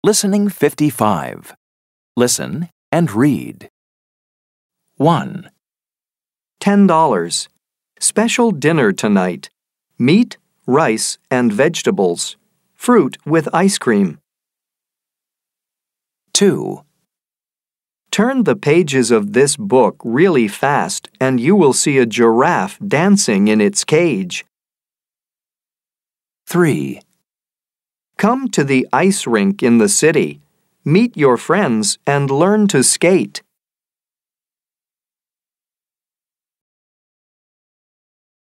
Listening 55. Listen and read. 1, $10. Special dinner tonight. Meat, rice, and vegetables. Fruit with ice cream. 2, Turn the pages of this book really fast and you will see a giraffe dancing in its cage. 3, Come to the ice rink in the city. Meet your friends and learn to skate.